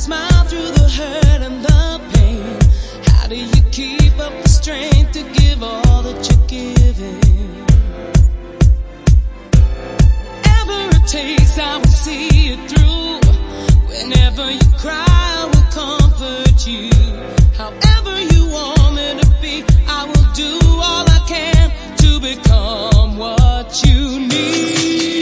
smile through the hurt and the pain? How do you keep up the strength to give all that you're giving? Whatever it takes, I will see it through. Whenever you cry, I will comfort you. However you want me to be, I will do all I can to become what you need.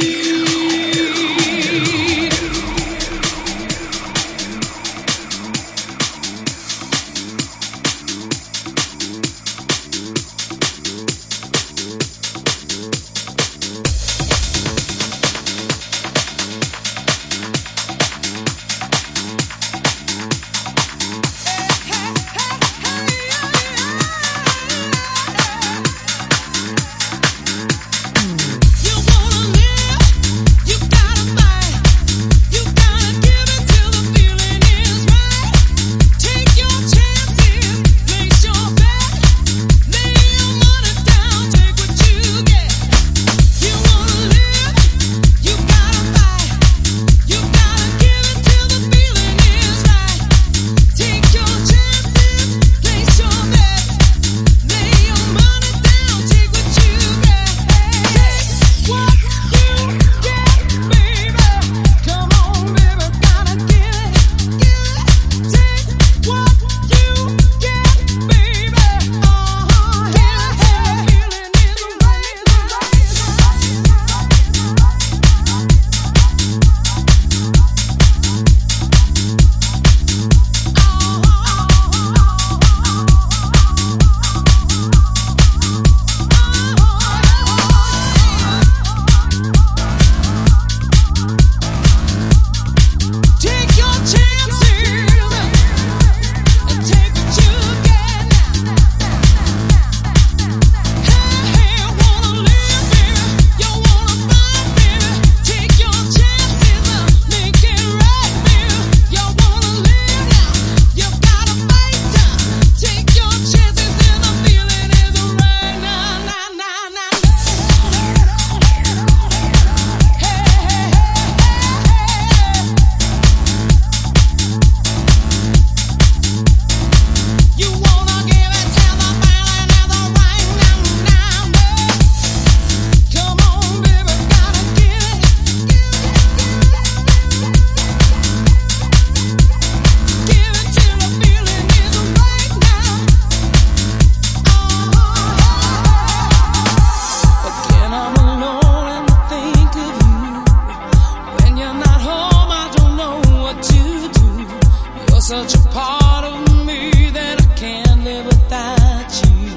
Such a part of me that I can't live without you.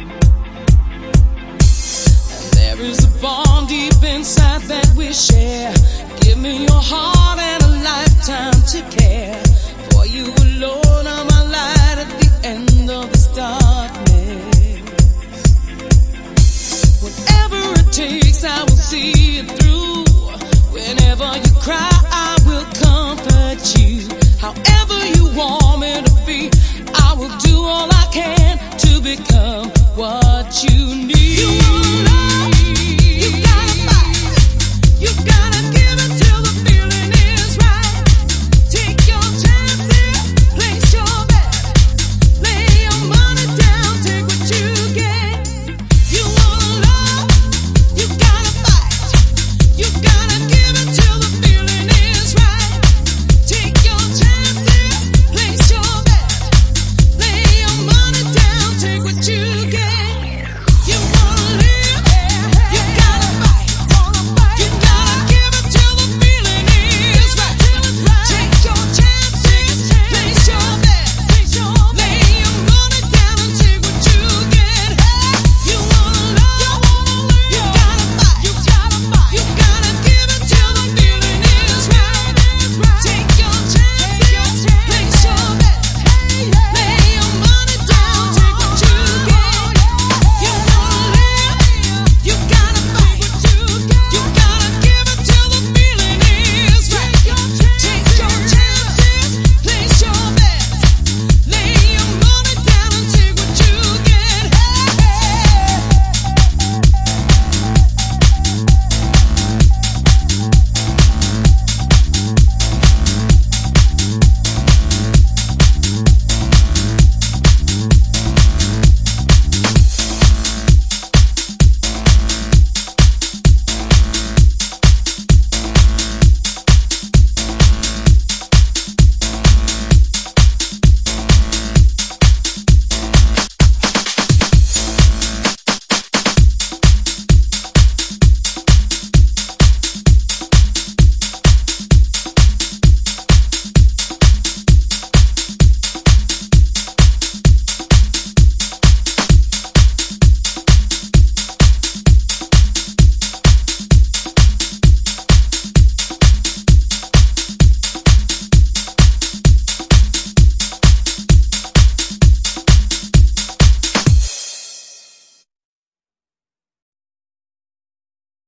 And there is a bond deep inside that we share. Give me your heart and a lifetime to care. For you alone are my light at the end of this darkness. Whatever it takes, I will see it through. Whenever you cry, I will comfort you. However you want